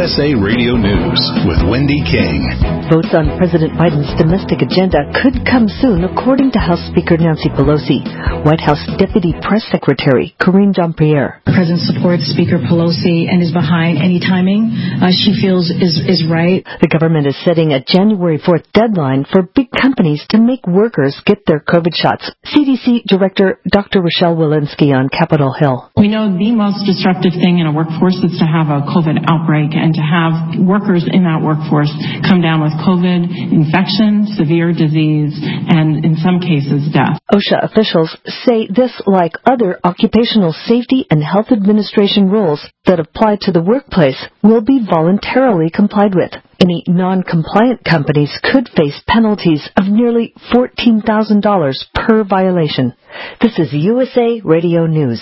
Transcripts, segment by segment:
USA Radio News with Wendy King. Votes on President Biden's domestic agenda could come soon, according to House Speaker Nancy Pelosi. White House Deputy Press Secretary Karine Jean-Pierre. The President supports Speaker Pelosi and is behind any timing she feels is right. The government is setting a January 4th deadline for big companies to make workers get their COVID shots. CDC Director Dr. Rochelle Walensky on Capitol Hill. We know the most disruptive thing in a workforce is to have a COVID outbreak and to have workers in that workforce come down with COVID infection, severe disease, and in some cases death. OSHA officials say this, like other occupational safety and health administration rules that apply to the workplace, will be voluntarily complied with. Any non-compliant companies could face penalties of nearly $14,000 per violation. This is USA Radio News.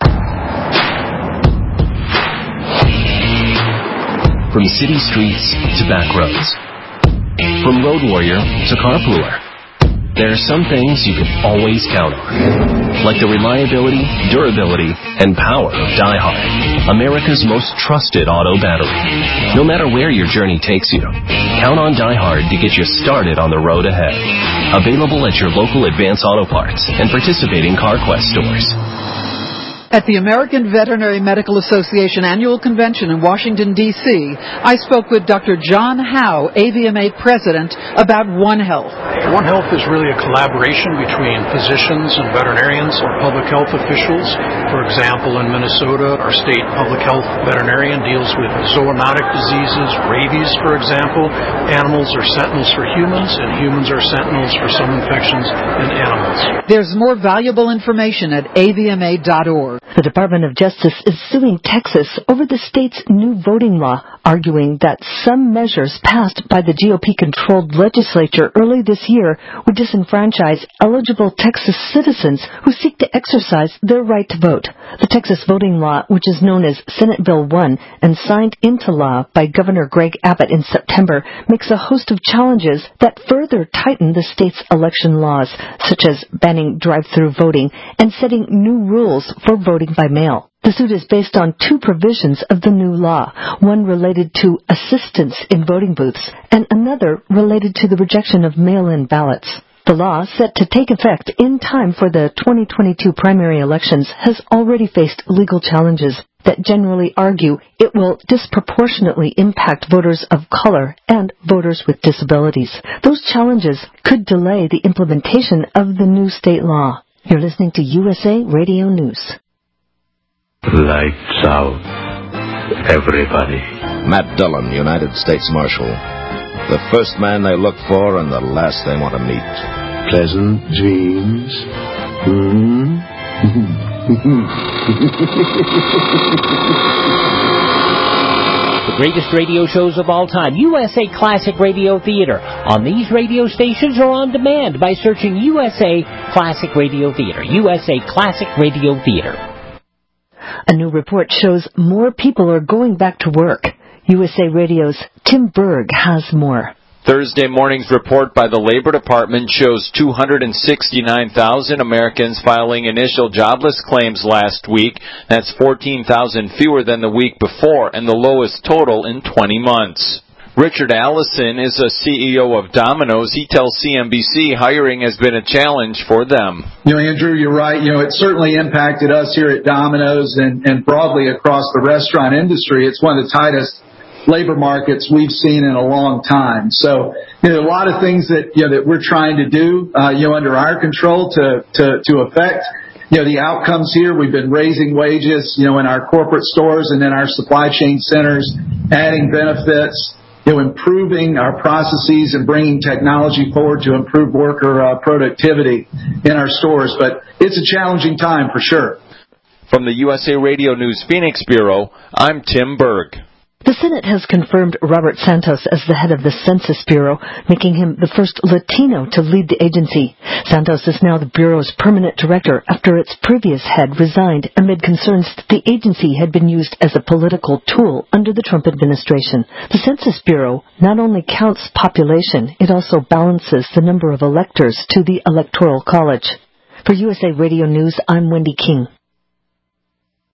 From city streets to back roads. From road warrior to carpooler. There are some things you can always count on. Like the reliability, durability, and power of DieHard, America's most trusted auto battery. No matter where your journey takes you, count on DieHard to get you started on the road ahead. Available at your local Advance Auto Parts and participating CarQuest stores. At the American Veterinary Medical Association Annual Convention in Washington, D.C., I spoke with Dr. John Howe, AVMA President, about One Health. One Health is really a collaboration between physicians and veterinarians or public health officials. For example, in Minnesota, our state public health veterinarian deals with zoonotic diseases, rabies, for example. Animals are sentinels for humans, and humans are sentinels for some infections in animals. There's more valuable information at avma.org. The Department of Justice is suing Texas over the state's new voting law, arguing that some measures passed by the GOP-controlled legislature early this year would disenfranchise eligible Texas citizens who seek to exercise their right to vote. The Texas voting law, which is known as Senate Bill 1 and signed into law by Governor Greg Abbott in September, makes a host of challenges that further tighten the state's election laws, such as banning drive-through voting and setting new rules for voting by mail. The suit is based on two provisions of the new law, one related to assistance in voting booths and another related to the rejection of mail-in ballots. The law, set to take effect in time for the 2022 primary elections, has already faced legal challenges that generally argue it will disproportionately impact voters of color and voters with disabilities. Those challenges could delay the implementation of the new state law. You're listening to USA Radio News. Lights out, everybody. Matt Dillon, United States Marshal. The first man they look for and the last they want to meet. Pleasant dreams. The greatest radio shows of all time, USA Classic Radio Theater, on these radio stations or on demand by searching USA Classic Radio Theater. USA Classic Radio Theater. A new report shows more people are going back to work. USA Radio's Tim Berg has more. Thursday morning's report by the Labor Department shows 269,000 Americans filing initial jobless claims last week. That's 14,000 fewer than the week before and the lowest total in 20 months. Richard Allison is a CEO of Domino's. He tells CNBC hiring has been a challenge for them. Andrew, you're right. It certainly impacted us here at Domino's and broadly across the restaurant industry. It's one of the tightest labor markets we've seen in a long time. So, a lot of things that we're trying to do, under our control to affect the outcomes here. We've been raising wages, in our corporate stores and in our supply chain centers, adding benefits, improving our processes and bringing technology forward to improve worker productivity in our stores. But it's a challenging time for sure. From the USA Radio News Phoenix Bureau, I'm Tim Berg. The Senate has confirmed Robert Santos as the head of the Census Bureau, making him the first Latino to lead the agency. Santos is now the Bureau's permanent director after its previous head resigned amid concerns that the agency had been used as a political tool under the Trump administration. The Census Bureau not only counts population, it also balances the number of electors to the Electoral College. For USA Radio News, I'm Wendy King.